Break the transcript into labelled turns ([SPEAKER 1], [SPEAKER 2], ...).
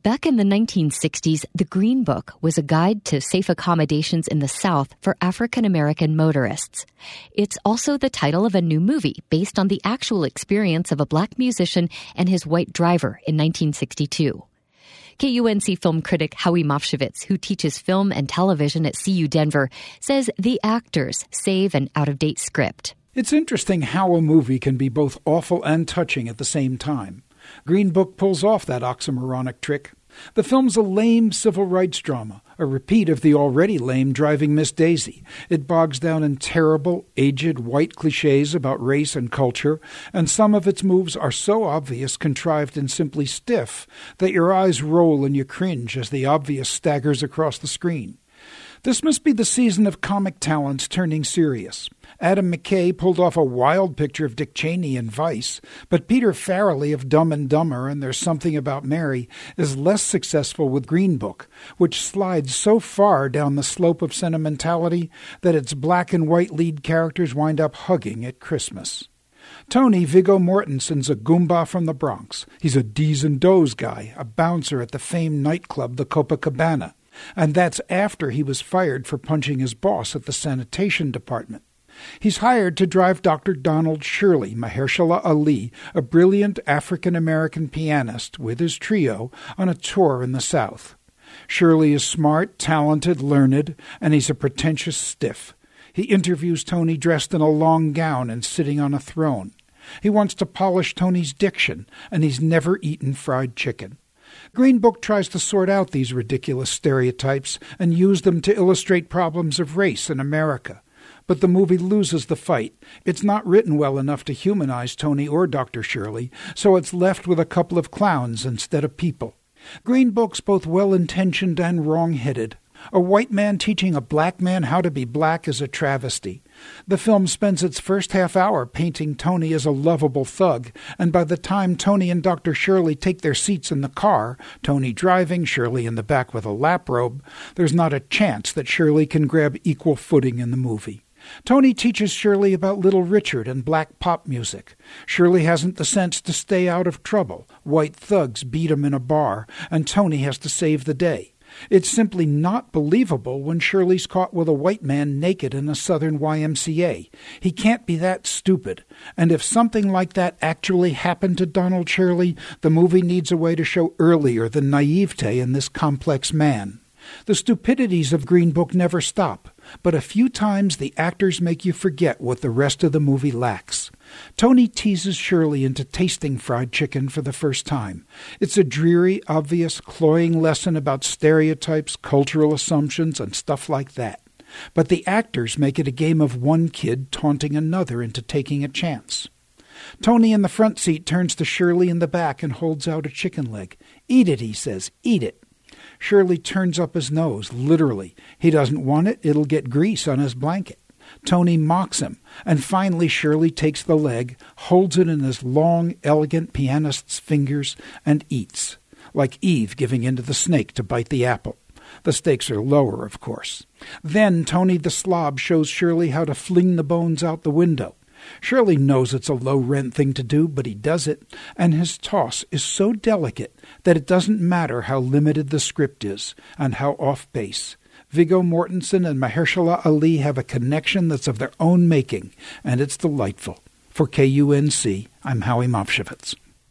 [SPEAKER 1] Back in the 1960s, The Green Book was a guide to safe accommodations in the South for African-American motorists. It's also the title of a new movie based on the actual experience of a black musician and his white driver in 1962. KUNC film critic Howie Mofshevitz, who teaches film and television at CU Denver, says the actors save an out-of-date script.
[SPEAKER 2] It's interesting how a movie can be both awful and touching at the same time. Green Book pulls off that oxymoronic trick. The film's a lame civil rights drama, a repeat of the already lame Driving Miss Daisy. It bogs down in terrible, aged, white cliches about race and culture, and some of its moves are so obvious, contrived, and simply stiff that your eyes roll and you cringe as the obvious staggers across the screen. This must be the season of comic talents turning serious. Adam McKay pulled off a wild picture of Dick Cheney in Vice, but Peter Farrelly of Dumb and Dumber and There's Something About Mary is less successful with Green Book, which slides so far down the slope of sentimentality that its black and white lead characters wind up hugging at Christmas. Tony Viggo Mortensen's a Goomba from the Bronx. He's a D's and Do's guy, a bouncer at the famed nightclub, the Copacabana. And that's after he was fired for punching his boss at the sanitation department. He's hired to drive Dr. Donald Shirley, Mahershala Ali, a brilliant African-American pianist, with his trio on a tour in the South. Shirley is smart, talented, learned, and he's a pretentious stiff. He interviews Tony dressed in a long gown and sitting on a throne. He wants to polish Tony's diction, and he's never eaten fried chicken. Green Book tries to sort out these ridiculous stereotypes and use them to illustrate problems of race in America. But the movie loses the fight. It's not written well enough to humanize Tony or Dr. Shirley, so it's left with a couple of clowns instead of people. Green Book's both well-intentioned and wrong-headed. A white man teaching a black man how to be black is a travesty. The film spends its first half hour painting Tony as a lovable thug, and by the time Tony and Dr. Shirley take their seats in the car, Tony driving, Shirley in the back with a lap robe, there's not a chance that Shirley can grab equal footing in the movie. Tony teaches Shirley about Little Richard and black pop music. Shirley hasn't the sense to stay out of trouble. White thugs beat him in a bar, and Tony has to save the day. It's simply not believable when Shirley's caught with a white man naked in a Southern YMCA. He can't be that stupid. And if something like that actually happened to Donald Shirley, the movie needs a way to show earlier the naivete in this complex man. The stupidities of Green Book never stop, but a few times the actors make you forget what the rest of the movie lacks. Tony teases Shirley into tasting fried chicken for the first time. It's a dreary, obvious, cloying lesson about stereotypes, cultural assumptions, and stuff like that. But the actors make it a game of one kid taunting another into taking a chance. Tony in the front seat turns to Shirley in the back and holds out a chicken leg. "Eat it," he says. "Eat it." Shirley turns up his nose, literally. He doesn't want it, it'll get grease on his blanket. Tony mocks him, and finally Shirley takes the leg, holds it in his long, elegant pianist's fingers, and eats, like Eve giving in to the snake to bite the apple. The stakes are lower, of course. Then Tony the slob shows Shirley how to fling the bones out the window. Shirley knows it's a low-rent thing to do, but he does it, and his toss is so delicate that it doesn't matter how limited the script is and how off-base. Viggo Mortensen and Mahershala Ali have a connection that's of their own making, and it's delightful. For KUNC, I'm Howie Mofshevitz.